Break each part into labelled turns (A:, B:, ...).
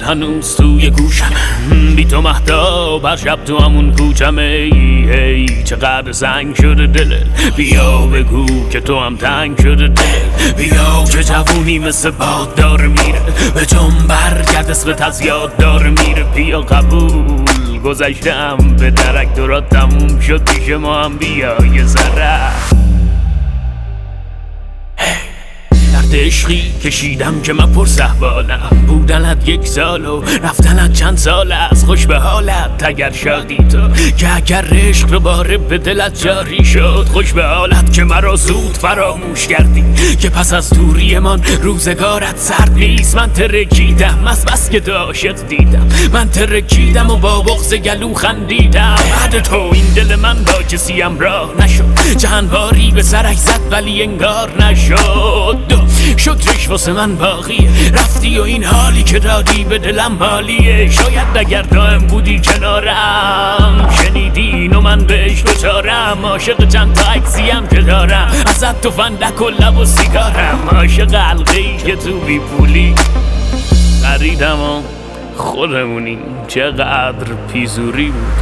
A: هنوز توی گوشم، بی تو مهتاب هر شب تو همون کوچم. ای چقدر سنگ شده دلت، بیا بگو که تو هم تنگ شده دلت. بیا که جوونی مثل باد داره میره، به جنب برگرد اسمت از یاد داره میره. بیا قبول گذشتم به درک، دورات تموم شد پیش ما هم بیا یه ذره. درد عشقی کشیدم که من پر صحبالم، بودنت 1 سال و رفتنت چند سال است. خوش به حالت اگر شادی تو، که اگر عشق دوباره به دلت جاری شد. خوش به حالت که مرا زود فراموش کردی، که پس از دوری من روزگارت سرد نیست. من ترکیدم از بس که تو عاشق دیدم، من ترکیدم و با بغض گلو خندیدم. بعد تو این دل من با کسی همراه نشد، چند باری به سرش زد ولی انگار نشد. شکرش واسه من باقیه، رفتی و این حالی که دادی به دلم حالیه. شاید اگر دائم بودی کنارم، شنیدی اینو من بهش دوچارم. عاشق چند تا عکسیم که دارم، ازت تو فندک و لب و سیگارم. عاشق حلقه‌ای که تو بی پولی خریدم و خودمونی. چقدر پیزوری بود.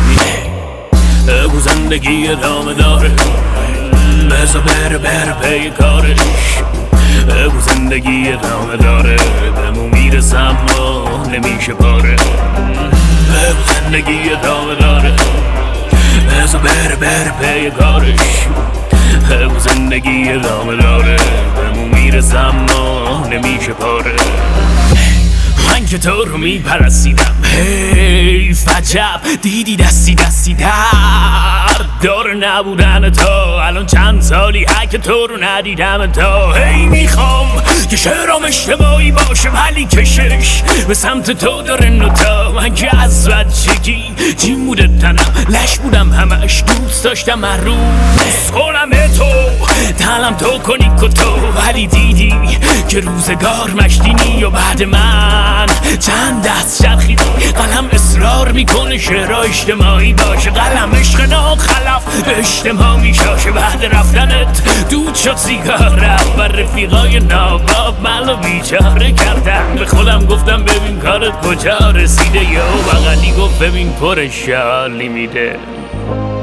A: بگو زندگی ادامه داره، بذار بره پی کارش. بگو زندگی ادامه داره، بهمون میرسم و نمیشه پاره. بگو زندگی ادامه داره، بذار بره پی کارش. بگو زندگی ادامه داره، بهمون میرسم و نمیشه پاره. من که تو رو میپرستیدم، حیف عجب دیدی دستی درد داره نبودن تو. الان چند سالی که تو رو ندیدم تو. هی میخوام که شعرام اشتباهی باشه ولی کشش به سمت تو داره نوتا. من که از بچگی جیم بوده تنم، لش بودم همش، دوست داشتم هر روز کنم تو تنم تو کنی کتو. ولی دیدی که روزگار مشتینی و بعد من چند دست چرخیدی. قلم اصرار میکنه شعرها اجتماعی باشه، قلم عشق ناخلف به اجتماع میشاشه. بعد رفتنت دود شد سیگارم و رفیقای ناباب منو بیچاره کردن. به خودم گفتم ببین کارت کجا رسیده، یا بغلی گفت ببین پر شالی میده.